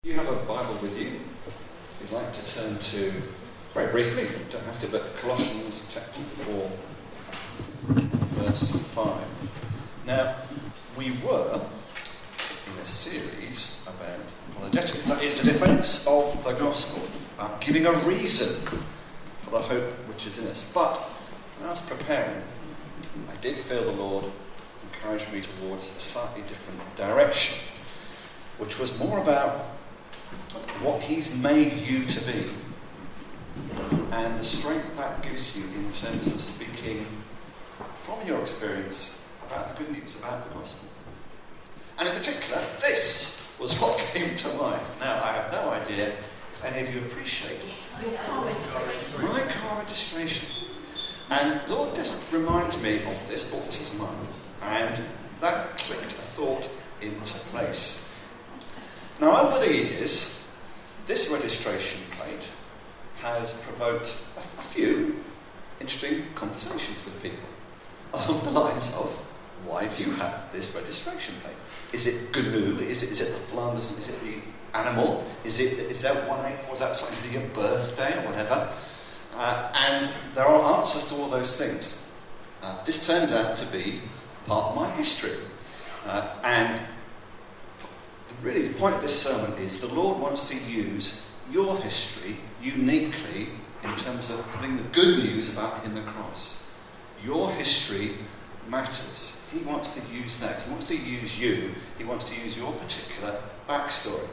You have a Bible with you. If you'd like to turn to, very briefly, you don't have to, but Colossians chapter 4, verse 5. Now, we were in a series about apologetics, that is the defence of the gospel, about giving a reason for the hope which is in us. But when I was preparing, I did feel the Lord encourage me towards a slightly different direction, which was more about what he's made you to be and the strength that gives you in terms of speaking from your experience about the good news, about the gospel. And in particular, this was what came to mind. Now, I have no idea if any of you appreciate my car registration. And Lord just reminded me of this, brought this to mind, and that clicked a thought into place. Now, over the years, this registration plate has provoked a few interesting conversations with people along the lines of, why do you have this registration plate? Is it GNU? Is it the Flanders? Is it the animal? Is that 184? Is that something to do with your birthday or whatever? And there are answers to all those things. This turns out to be part of my history. And really, the point of this sermon is the Lord wants to use your history uniquely in terms of putting the good news about Him across. Your history matters. He wants to use that. He wants to use you. He wants to use your particular backstory.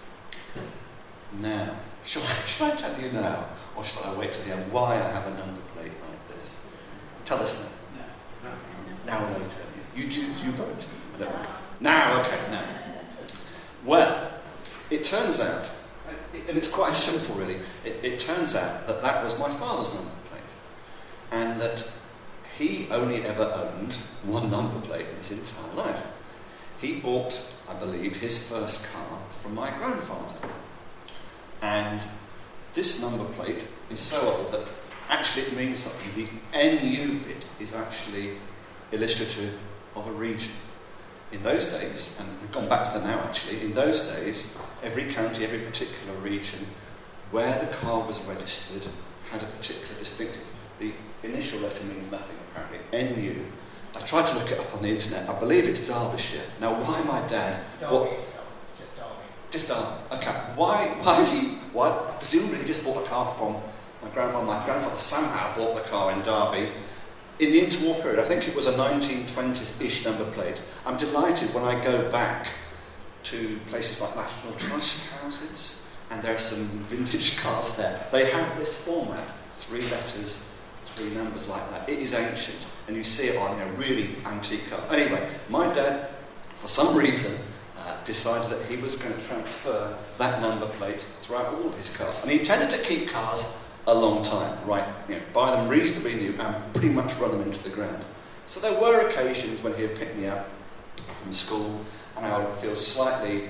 Now, shall I tell you now, or shall I wait till the end why I have a number plate like this? Tell us now. Now I'll tell you. You vote. Now, okay, now. Well, it turns out, and it's quite simple really, it turns out that that was my father's number plate. And that he only ever owned one number plate in his entire life. He bought, I believe, his first car from my grandfather. And this number plate is so old that actually it means something. The NU bit is actually illustrative of a region. In those days, and we've gone back to them now actually, in those days, every county, every particular region where the car was registered had a particular distinctive. The initial letter means nothing apparently, NU. I tried to look it up on the internet, I believe it's Derbyshire. Now why my dad... Derby itself, just Derby. Just Derby, okay. Why presumably he just bought a car from my grandfather. My grandfather somehow bought the car in Derby. In the interwar period, I think it was a 1920s-ish number plate. I'm delighted when I go back to places like National Trust houses, and there are some vintage cars there. They have this format, 3 letters, 3 numbers like that. It is ancient, and you see it on really antique cars. Anyway, my dad, for some reason, decided that he was going to transfer that number plate throughout all his cars. And he tended to keep cars a long time, right? Buy them reasonably new and pretty much run them into the ground. So there were occasions when he would pick me up from school and I would feel slightly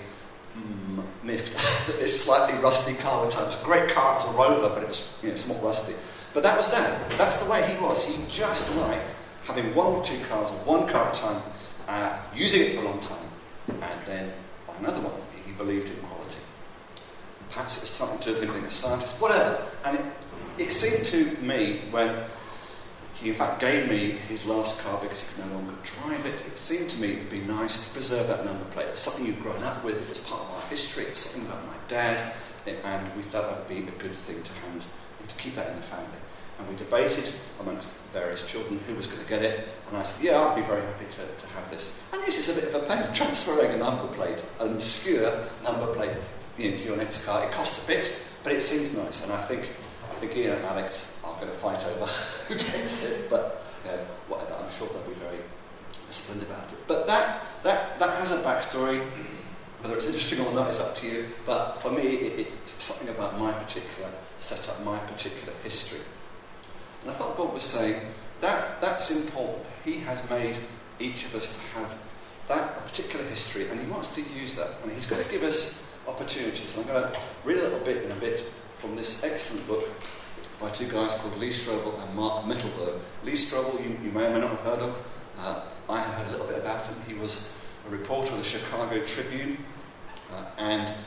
miffed that this slightly rusty car would touch. Great car, it's a Rover, but it was somewhat rusty. But that was Dad. That's the way he was. He just liked having 1 or 2 cars, or 1 car at a time, using it for a long time, and then buy another one. He believed in quality. Perhaps it was something to do with him being a scientist, whatever. And it seemed to me, when he in fact gave me his last car because he could no longer drive it, it seemed to me it would be nice to preserve that number plate. It was something you'd grown up with, it was part of our history, it was something about my dad, and we thought that would be a good thing to hand, to keep that in the family. And we debated amongst various children who was going to get it, and I said, yeah, I'd be very happy to have this. And this is a bit of a pain, transferring a number plate, an obscure number plate, to your next car. It costs a bit, but it seems nice, and I think Ian and Alex are going to fight over who gets it, but whatever, I'm sure they'll be very disciplined about it. But that has a backstory. Whether it's interesting or not is up to you, but for me it's something about my particular setup, my particular history. And I thought God was saying that's important. He has made each of us to have that particular history, and He wants to use that, and He's going to give us opportunities. I'm going to read a little bit in a bit from this excellent book by 2 guys called Lee Strobel and Mark Mittelberg. Lee Strobel, you may or may not have heard of. I have heard a little bit about him. He was a reporter of the Chicago Tribune, and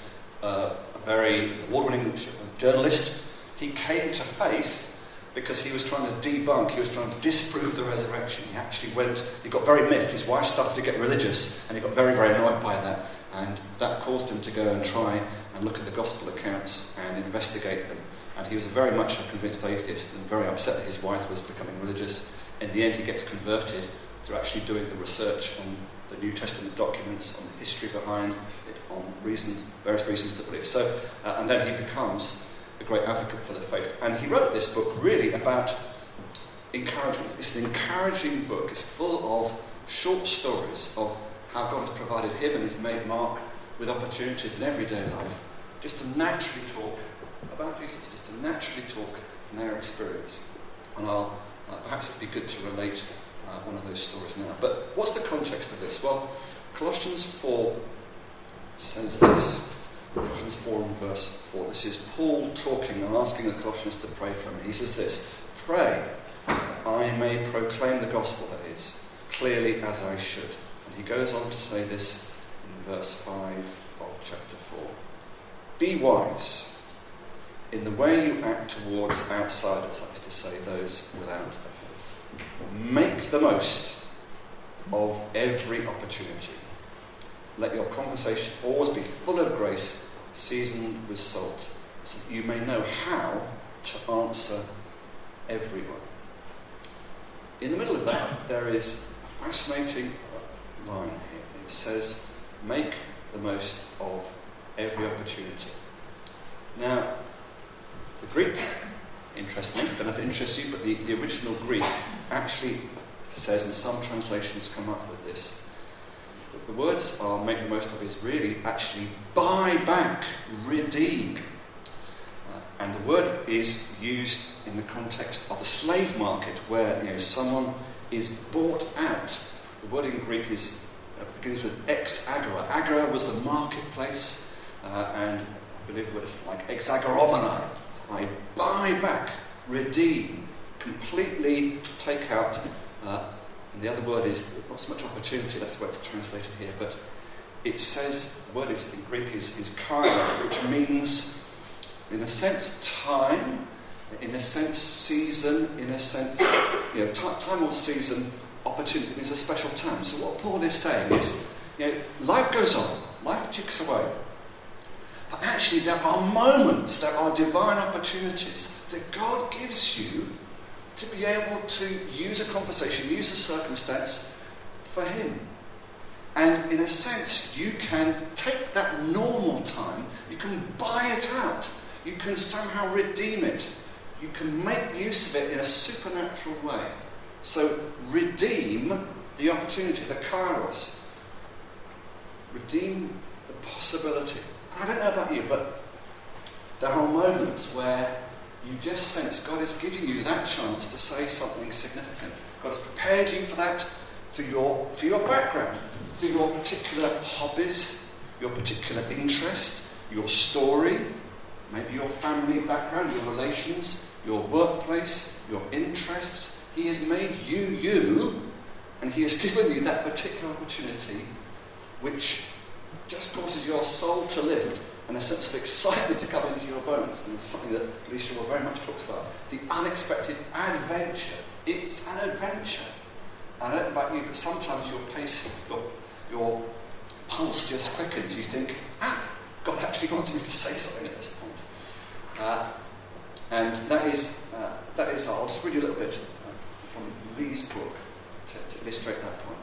a very award-winning journalist. He came to faith because he was trying to debunk, he was trying to disprove the resurrection. He actually he got very miffed. His wife started to get religious, and he got very, very annoyed by that. And that caused him to go and try and look at the gospel accounts and investigate them. And he was very much a convinced atheist and very upset that his wife was becoming religious. In the end, he gets converted through actually doing the research on the New Testament documents, on the history behind it, on various reasons to believe. So, and then he becomes a great advocate for the faith. And he wrote this book really about encouragement. It's an encouraging book. It's full of short stories of how God has provided him and his mate Mark with opportunities in everyday life just to naturally talk about Jesus, just to naturally talk from their experience. And perhaps it'd be good to relate one of those stories now. But what's the context of this? Well, Colossians 4 says this. Colossians 4 and verse 4. This is Paul talking and asking the Colossians to pray for him. He says this: "Pray that I may proclaim the gospel, that is, clearly as I should." And he goes on to say this in verse 5 of chapter 4. "Be wise in the way you act towards outsiders," that is to say, those without a faith. "Make the most of every opportunity. Let your conversation always be full of grace, seasoned with salt, so that you may know how to answer everyone." In the middle of that, there is a fascinating line here. It says, "Make the most of every opportunity." Now, the Greek interests me. I don't know if it interests you, but the original Greek actually says, and some translations come up with this, but the words are "make the most of" is really actually buy back, redeem. And the word is used in the context of a slave market where someone is bought out. The word in Greek begins with ex agora. Agora was the marketplace, and I believe the word is like ex agoromani. I buy back, redeem, completely take out. And the other word is not so much opportunity, that's the way it's translated here, but it says, the word in Greek is kaira, which means, in a sense, time, in a sense, season, in a sense, time or season, opportunity. It means a special time. So what Paul is saying is, life goes on, life ticks away. But actually there are moments, there are divine opportunities that God gives you to be able to use a conversation, use a circumstance for him. And in a sense, you can take that normal time, you can buy it out, you can somehow redeem it, you can make use of it in a supernatural way. So redeem the opportunity, the kairos. Redeem the possibility. I don't know about you, but there are moments where you just sense God is giving you that chance to say something significant. God has prepared you for that for your background, for your particular hobbies, your particular interests, your story, maybe your family background, your relations, your workplace, your interests. He has made you, and he has given you that particular opportunity which just causes your soul to lift and a sense of excitement to come into your bones. And it's something that Alicia very much talks about. The unexpected adventure. It's an adventure. I don't know about you, but sometimes your pace, your pulse just quickens. You think, God actually wants me to say something at this point. And that is, I'll just read you a little bit from Lee's book to illustrate that point.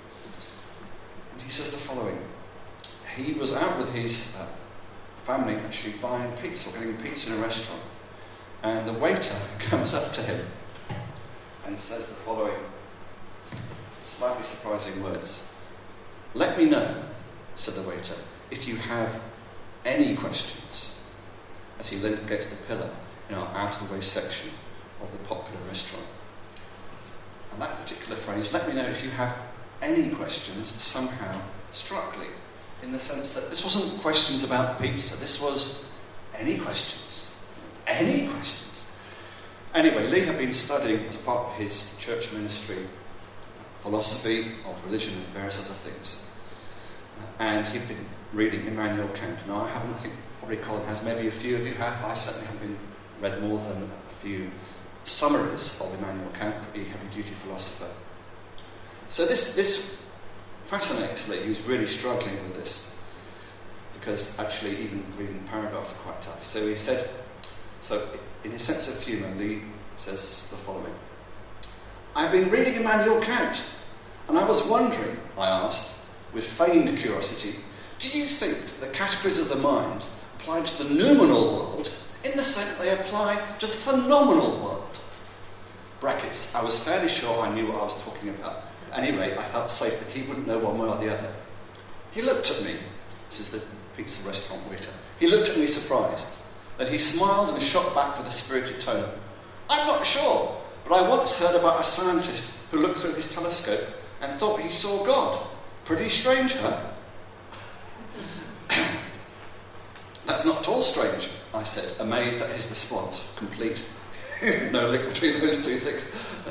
And he says the following. He was out with his family actually buying pizza, or getting pizza in a restaurant. And the waiter comes up to him and says the following slightly surprising words. "Let me know," said the waiter, "if you have any questions," as he leaned against the pillar in our out-of-the-way section of the popular restaurant. And that particular phrase, "let me know if you have any questions," somehow struck Lee, in the sense that this wasn't questions about pizza, this was any questions. Any questions. Anyway, Lee had been studying, as part of his church ministry, philosophy of religion and various other things. And he'd been reading Immanuel Kant. Now, I probably Colin has, maybe a few of you have. I certainly haven't read more than a few summaries of Immanuel Kant, pretty heavy-duty philosopher. So this fascinates Lee, who's really struggling with this, because actually even reading paragraphs are quite tough. So he said, in his sense of humour, Lee says the following. I've been reading Immanuel Kant, and I was wondering, I asked, with feigned curiosity, do you think that the categories of the mind apply to the noumenal world in the same that they apply to the phenomenal world? Brackets, I was fairly sure I knew what I was talking about. At any rate, I felt safe that he wouldn't know one way or the other. He looked at me, this is the pizza restaurant waiter, he looked at me surprised. Then he smiled and shot back with a spirited tone. I'm not sure, but I once heard about a scientist who looked through his telescope and thought he saw God. Pretty strange, huh? That's not at all strange, I said, amazed at his response, complete. No link between those two things.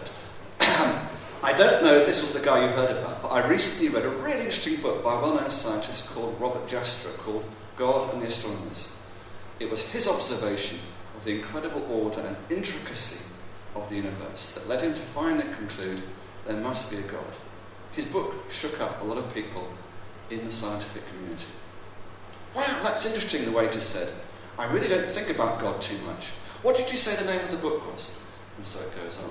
I don't know if this was the guy you heard about, but I recently read a really interesting book by a well-known scientist called Robert Jastrow called God and the Astronomers. It was his observation of the incredible order and intricacy of the universe that led him to finally conclude there must be a God. His book shook up a lot of people in the scientific community. Wow, that's interesting, the waiter said. I really don't think about God too much. What did you say the name of the book was? And so it goes on.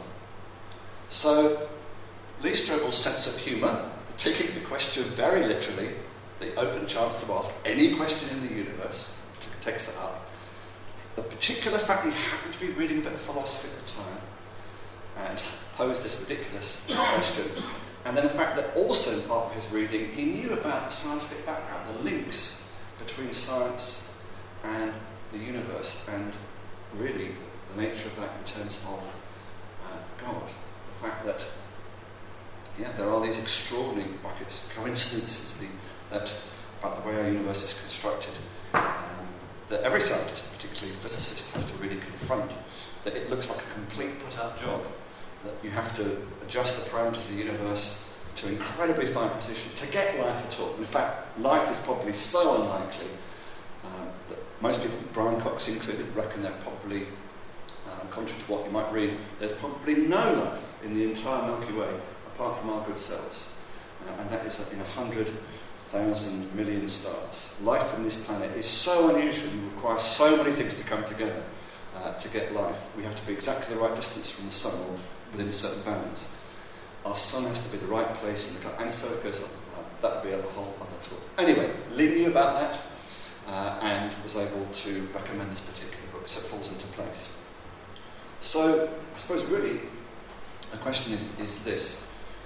So, Lee Strobel's sense of humour, taking the question very literally, the open chance to ask any question in the universe, takes it up. The particular fact he happened to be reading a bit of philosophy at the time and posed this ridiculous question. And then the fact that also in part of his reading, he knew about the scientific background, the links between science and the universe, and really the nature of that in terms of God. The fact that, there are these extraordinary coincidences that about the way our universe is constructed, that every scientist, particularly physicists, have to really confront, that it looks like a complete put-out job, that you have to adjust the parameters of the universe to incredibly fine precision to get life at all. In fact, life is probably so unlikely that most people, Brian Cox included, reckon they're probably, contrary to what you might read, there's probably no life in the entire Milky Way apart from our good selves. And that is in 100,000 million stars. Life on this planet is so unusual, you require so many things to come together to get life. We have to be exactly the right distance from the sun, or within certain bounds. Our sun has to be the right place in the cloud, and so it goes on. That would be a whole other talk. Anyway, Lee knew about that and was able to recommend this particular book, so it falls into place. So, I suppose really the question is this.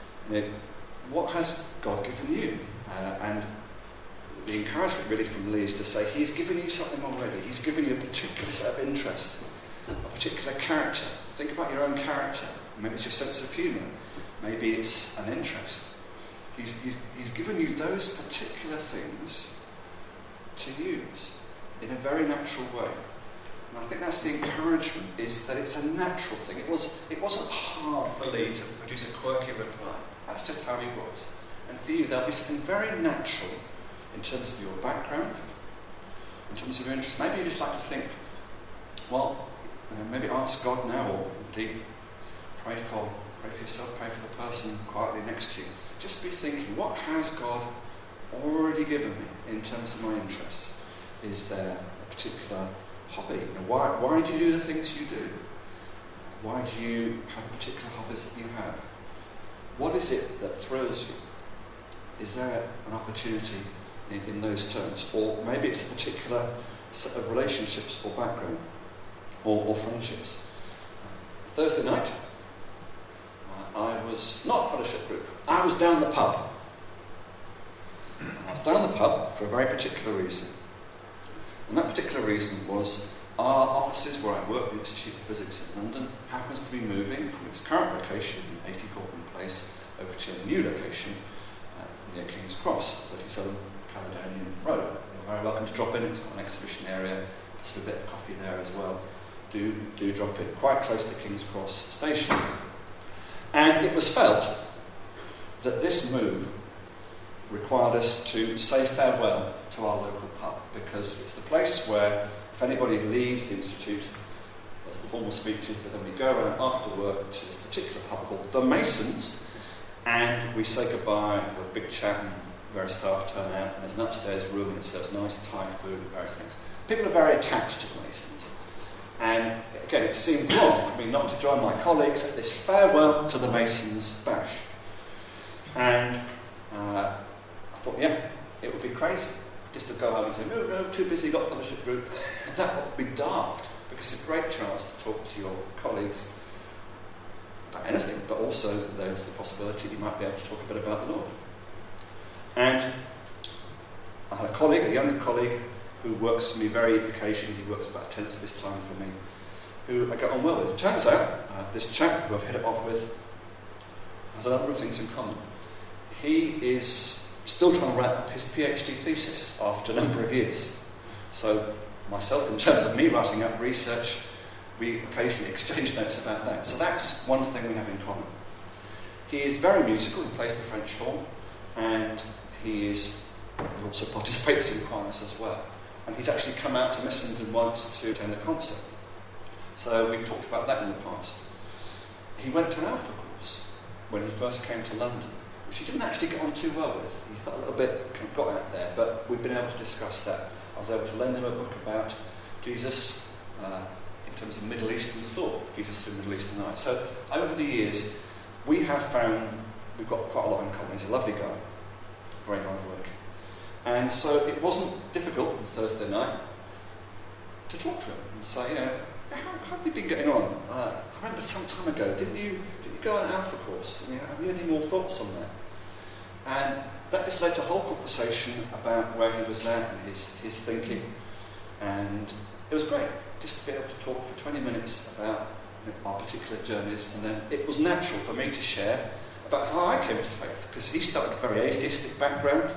What has God given you? And the encouragement really from Lee is to say he's given you something already. He's given you a particular set of interests, a particular character. Think about your own character. Maybe it's your sense of humour. Maybe it's an interest. He's given you those particular things to use in a very natural way. And I think that's the encouragement, is that it's a natural thing. It wasn't hard for Lee to produce a quirky reply. That's just how he was. And for you, there'll be something very natural in terms of your background, in terms of your interest. Maybe you just like to think, well, maybe ask God now, or indeed pray for yourself, pray for the person quietly next to you. Just be thinking, what has God already given me in terms of my interests? Is there a particular hobby? Why do you do the things you do? Why do you have the particular hobbies that you have? What is it that thrills you? Is there an opportunity in those terms? Or maybe it's a particular set of relationships or background or friendships. Thursday night, I was not a fellowship group. I was down the pub. And I was down the pub for a very particular reason. And that particular reason was our offices where I work, the Institute of Physics in London, happens to be moving from its current location in 80 Gorton Place over to a new location near King's Cross, 37 Caledonian Road. You're very welcome to drop in. It's got an exhibition area, possibly a bit of coffee there as well. Do drop in. Quite close to King's Cross station. And it was felt that this move required us to say farewell to our local pub, because it's the place where, if anybody leaves the Institute, there's the formal speeches, but then we go around after work to this particular pub called The Masons, and we say goodbye, have a big chat, and various staff turn out, and there's an upstairs room and it serves nice Thai food and various things. People are very attached to the Masons. And again, it seemed wrong for me not to join my colleagues at this farewell to the Masons bash. And I thought, yeah, it would be crazy just to go home and say, no, too busy, got fellowship group. That would be daft, because it's a great chance to talk to your colleagues about anything, but also there's the possibility you might be able to talk a bit about the Lord. And I had a colleague, a younger colleague, who works for me very occasionally. He works about a tenth of his time for me, who I get on well with. Turns out, this chap who I've hit it off with has a number of things in common. He is still trying to wrap up his PhD thesis after a number of years. So myself, in terms of me writing up research, we occasionally exchange notes about that. So that's one thing we have in common. He is very musical. He plays the French horn, and he also participates in choirs as well. And he's actually come out to Missenden once to attend a concert. So we've talked about that in the past. He went to an Alpha course when he first came to London, which he didn't actually get on too well with. He felt a little bit kind of got out there, but we've been able to discuss that. I was able to lend him a book about Jesus in terms of Middle Eastern thought, Jesus through Middle Eastern eyes. So over the years, we have found we've got quite a lot in common. He's a lovely guy, very hard working. And so it wasn't difficult on Thursday night to talk to him and say, how have you been getting on? I remember some time ago, didn't you go on an Alpha course? Have you had any more thoughts on that? And that just led to a whole conversation about where he was at and his thinking. And it was great just to be able to talk for 20 minutes about our particular journeys. And then it was natural for me to share about how I came to faith, because he started a very atheistic background.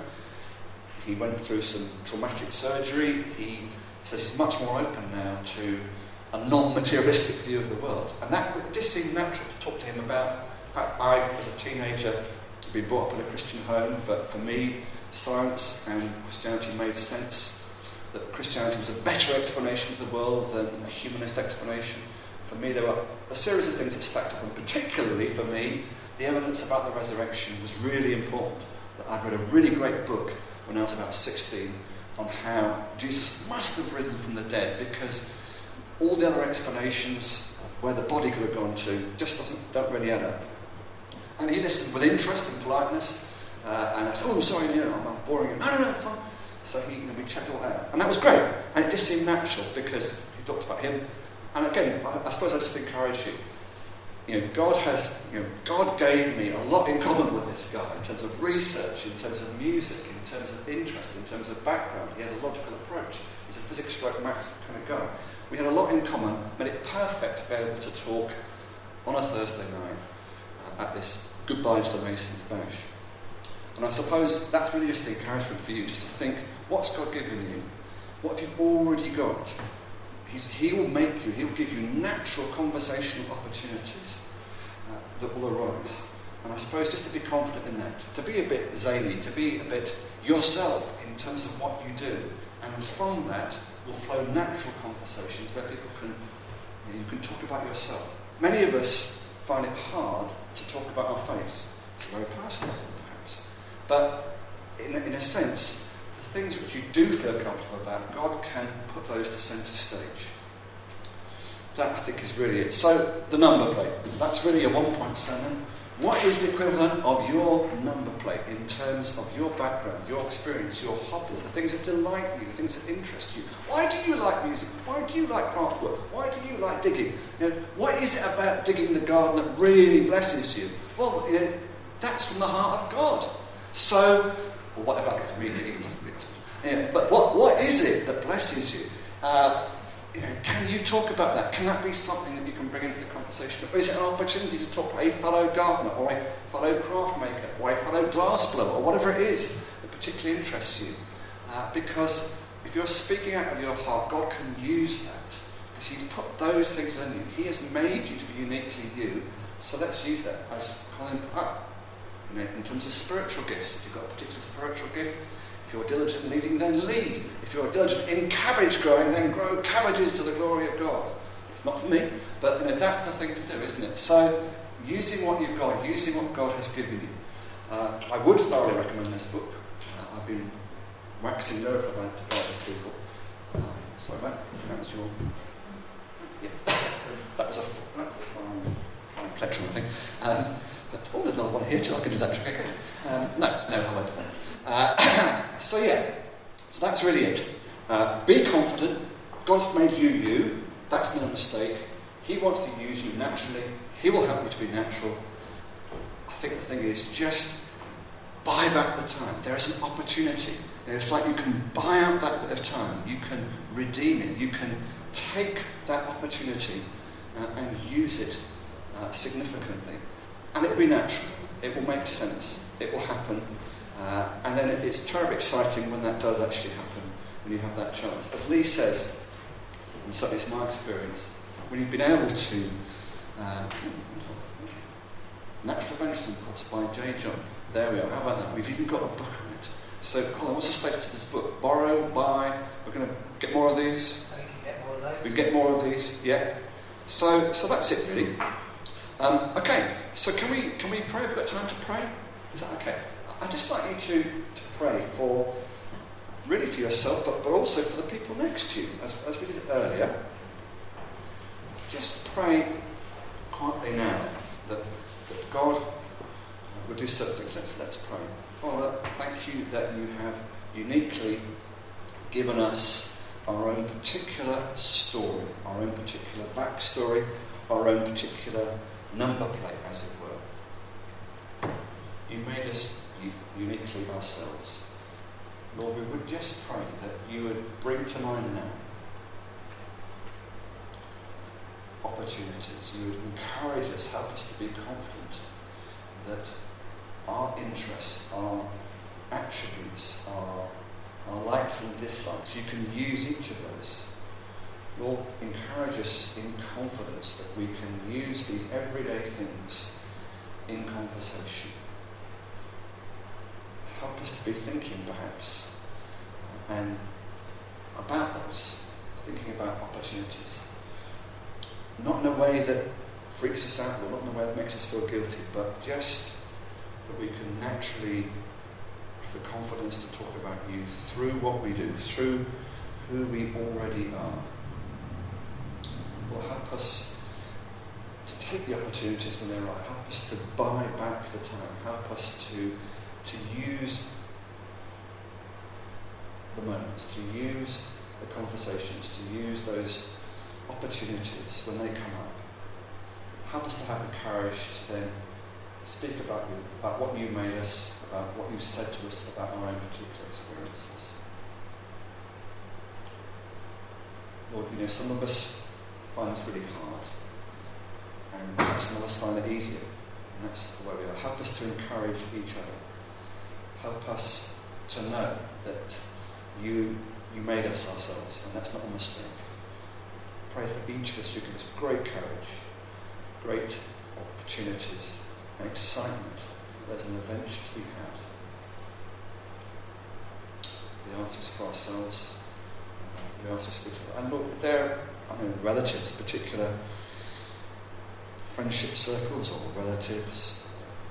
He went through some traumatic surgery. He says he's much more open now to a non-materialistic view of the world. And that just seemed natural to talk to him about. In fact, I, as a teenager, had been brought up in a Christian home, but for me, science and Christianity made sense. That Christianity was a better explanation of the world than a humanist explanation. For me, there were a series of things that stacked up, and particularly for me, the evidence about the resurrection was really important. I'd read a really great book when I was about 16 on how Jesus must have risen from the dead, because all the other explanations of where the body could have gone to just don't really add up. And he listened with interest and politeness, and I said, I'm sorry, I'm boring him. No, fine. So we checked it all out. And that was great. And it just seemed natural, because he talked about him. And again, I suppose I just encourage you. God gave me a lot in common with this guy in terms of research, in terms of music, in terms of interest, in terms of background. He has a logical approach. He's a physics/maths kind of guy. We had a lot in common, made it perfect to be able to talk on a Thursday night at this goodbye to the Masons bash. And I suppose that's really just the encouragement for you, just to think, what's God given you? What have you already got? He'll give you natural conversational opportunities that will arise. And I suppose just to be confident in that, to be a bit zany, to be a bit yourself in terms of what you do. And from that will flow natural conversations where people you can talk about yourself. Many of us find it hard to talk about our faith. It's a very personal thing, perhaps. But in a sense, the things which you do feel comfortable about, God can put those to centre stage. That, I think, is really it. So, the number plate. That's really a one-point sermon. What is the equivalent of your number plate in terms of your background, your experience, your hobbies, the things that delight you, the things that interest you? Why do you like music? Why do you like craft work? Why do you like digging? What is it about digging the garden that really blesses you? Well, that's from the heart of God. So, or whatever, like for me, digging doesn't really. But what is it that blesses you? Can you talk about that? Can that be something that you can bring into the conversation? Or is it an opportunity to talk to a fellow gardener, or a fellow craft maker, or a fellow glass blower, or whatever it is that particularly interests you? Because if you're speaking out of your heart, God can use that, because He's put those things within you. He has made you to be uniquely you, so let's use that. As Colin In terms of spiritual gifts, if you've got a particular spiritual gift, if you're diligent in leading, then lead. If you're diligent in cabbage growing, then grow cabbages to the glory of God. It's not for me, but that's the thing to do, isn't it? So, using what you've got, using what God has given you. I would thoroughly recommend this book. I've been waxing lyrical about it to various people. Sorry, mate, that was your... Yeah, that was a fine collection, I think. But, there's another one here too. I can do that trick again. No, I won't do that. So that's really it. Be confident. God's made you. That's no mistake. He wants to use you naturally. He will help you to be natural. I think the thing is, just buy back the time. There is an opportunity. It's like you can buy out that bit of time. You can redeem it. You can take that opportunity and use it significantly. And it will be natural. It will make sense. It will happen. And then it's terribly exciting when that does actually happen, when you have that chance. As Lee says, and certainly it's my experience, when you've been able to... Natural Evangelism course by J. John. There we are. How about that? We've even got a book on it. So, Colin, what's the status of this book? Borrow, buy. We're going to get more of these. We can get more of those. We can get more of these. Yeah. So that's it really. Okay. So can we pray? Have we got time to pray? Is that okay? I'd just like you to pray for yourself, but also for the people next to you, as we did earlier. Just pray quietly now that God will do certain things. Let's pray. Father, thank you that you have uniquely given us our own particular story, our own particular backstory, our own particular number plate, as it were. You made us uniquely ourselves. Lord, we would just pray that you would bring to mind now opportunities. You would encourage us, help us to be confident that our interests, our attributes, our likes and dislikes, you can use each of those. Lord, encourage us in confidence that we can use these everyday things in conversation. Help us to be thinking, perhaps, and about those, thinking about opportunities. Not in a way that freaks us out, or not in a way that makes us feel guilty, but just that we can naturally have the confidence to talk about you through what we do, through who we already are. Will help us to take the opportunities when they arrive. Help us to buy back the time. Help us to use the moments, to use the conversations, to use those opportunities when they come up. Help us to have the courage to then speak about you, about what you made us, about what you said to us about our own particular experiences. Lord, some of us find this really hard, and perhaps some of us find it easier, and that's the way we are. Help us to encourage each other. Help us to know that you made us ourselves, and that's not a mistake. Pray for each of us to give us great courage, great opportunities, and excitement. There's an adventure to be had. The answers for ourselves, the answers for each other. And look, there are relatives, particular friendship circles or relatives,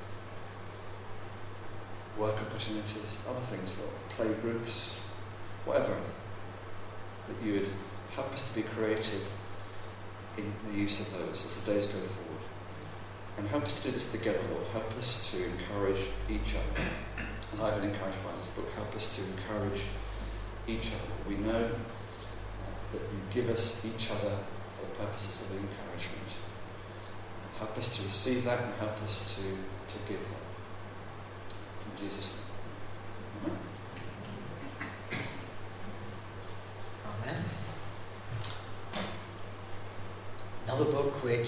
work opportunities, other things, like play groups, whatever, that you would help us to be creative in the use of those as the days go forward. And help us to do this together, Lord. Help us to encourage each other. As I've been encouraged by this book, help us to encourage each other. We know that you give us each other for the purposes of encouragement. Help us to receive that and help us to give that. In Jesus' name. Amen. Amen. Another book which